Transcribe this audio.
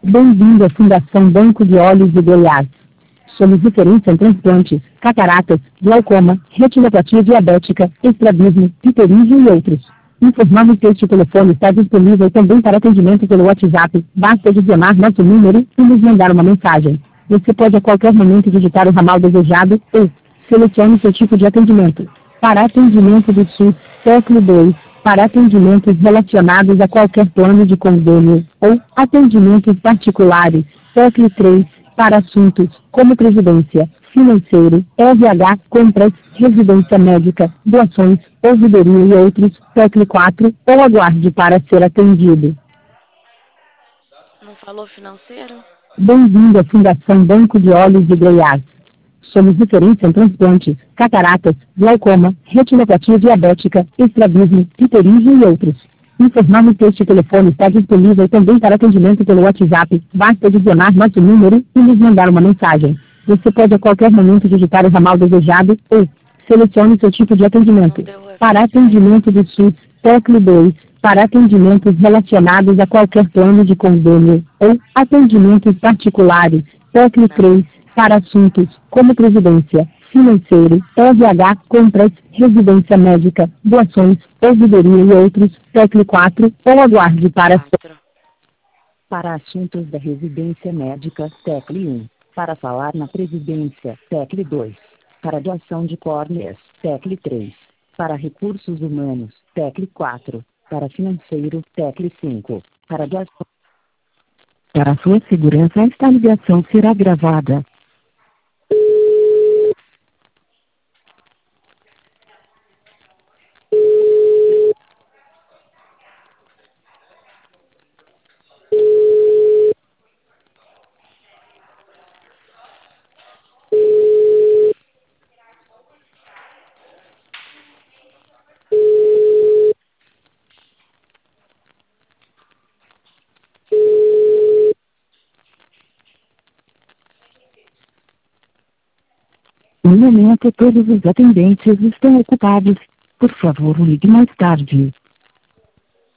Bem-vindo à Fundação Banco de Olhos de Goiás. Somos referência em transplantes, cataratas, glaucoma, retinopatia diabética, estrabismo, pterígio e outros. Informamos que este telefone está disponível também para atendimento pelo WhatsApp. Basta adicionar nosso número e nos mandar uma mensagem. Você pode a qualquer momento digitar o ramal desejado ou selecione seu tipo de atendimento. Para atendimento do SUS, século 2. Para atendimentos relacionados a qualquer plano de convênio ou atendimentos particulares, século 3. Para assuntos como previdência, financeiro, LH, compras, residência médica, doações, ouvidoria e outros, século 4. Ou aguarde para ser atendido. Não falou financeiro? Bem-vindo à Fundação Banco de Olhos de Goiás. Somos referência em transplantes, cataratas, glaucoma, retinopatia diabética, estrabismo, pterígio e outros. Informamos que este telefone está disponível também para atendimento pelo WhatsApp. Basta adicionar nosso número e nos mandar uma mensagem. Você pode a qualquer momento digitar o ramal desejado ou selecione seu tipo de atendimento. Não deu Para referência aí. atendimento do SUS, século 2. Para atendimentos relacionados a qualquer plano de convênio ou atendimentos particulares, século Não. 3. Para assuntos como previdência, financeiro, LH, compras, residência médica, doações, ouvidoria e outros, século 4. Ou aguarde para... 4. Para assuntos da residência médica, século 1. Para falar na previdência, século 2. Para doação de córneas, século 3. Para recursos humanos, século 4. Para financeiro, século 5. Para doação... Para sua segurança, esta ligação será gravada. No momento, todos os atendentes estão ocupados. Por favor, ligue mais tarde.